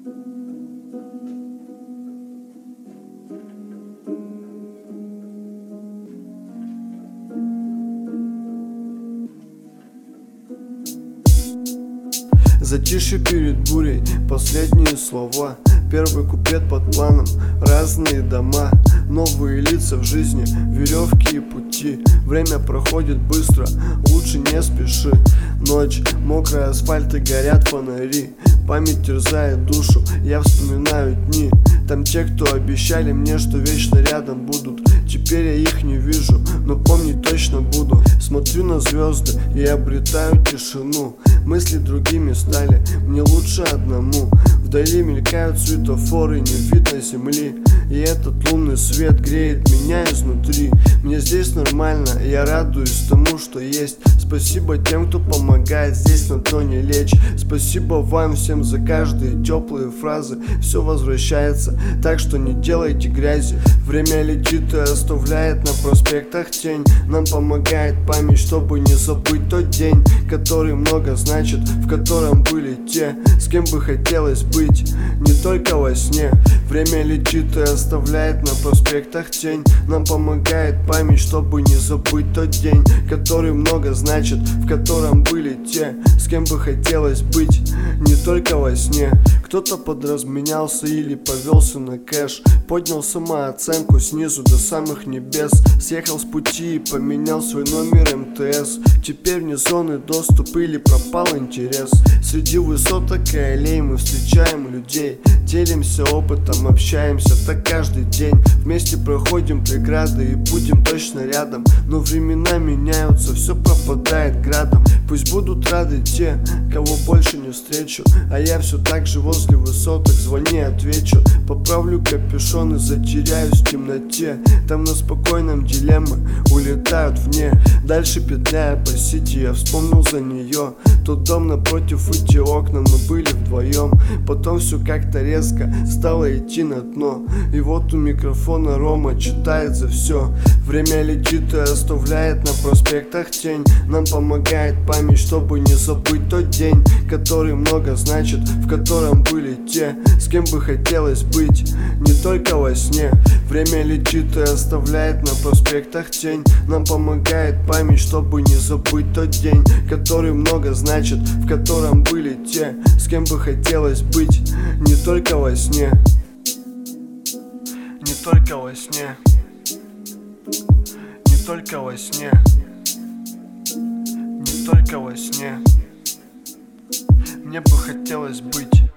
Затишье перед бурей, последние слова. Первый куплет под планом, разные дома, новые лица в жизни, веревки и пути. Время проходит быстро, лучше не спеши. Ночь, мокрый асфальт и горят фонари. Память терзает душу, я вспоминаю дни. Там те, кто обещали мне, что вечно рядом будут. Теперь я их не вижу, но помнить точно буду. Смотрю на звезды и обретаю тишину. Мысли другими стали, мне лучше одному. Вдали мелькают светофоры, не видно земли. И этот лунный свет греет меня изнутри. Мне здесь нормально, я радуюсь тому, что есть. Спасибо тем, кто помогает здесь на то не лечь. Спасибо вам всем за каждые теплые фразы. Все возвращается, так что не делайте грязи. Время летит и оставляет на проспектах тень. Нам помогает память, чтобы не забыть тот день, который много значит, в котором были те, с кем бы хотелось быть, не только во сне. Время летит и оставляет на проспектах тень. Нам помогает память, чтобы не забыть тот день, который много значит, в котором были те, с кем бы хотелось быть, не только во сне. Кто-то подразменялся или повелся на кэш, поднял самооценку снизу до самых небес. Съехал с пути и поменял свой номер МТС. Теперь вне зоны доступа или пропал интерес. Среди высоток и аллей мы встречаем людей, делимся опытом, общаемся так каждый день. Вместе проходим преграды и будем точно рядом. Но времена меняются, все пропадает градом. Пусть будут рады те, кого больше не встречу, а я все так же возле высоток, звони, отвечу. Поправлю капюшон и затеряюсь в темноте. Там на спокойном дилеммы улетают вне. Дальше петляя по сети, я вспомнил за нее. Тот дом напротив и те окна, мы были вдвоем. Потом все как-то резко стало идти на дно. И вот у микрофона Рома читает за все. Время летит и оставляет на проспектах тень. Нам помогает память, чтобы не забыть тот день, который много значит, в котором были те, с кем бы хотелось быть, не только во сне. Время летит и оставляет на проспектах тень. Нам помогает память, чтобы не забыть тот день, который много значит, в котором были те, с кем бы хотелось быть, не только во сне. Не только во сне. Не только во сне. Не только во сне. Мне бы хотелось быть.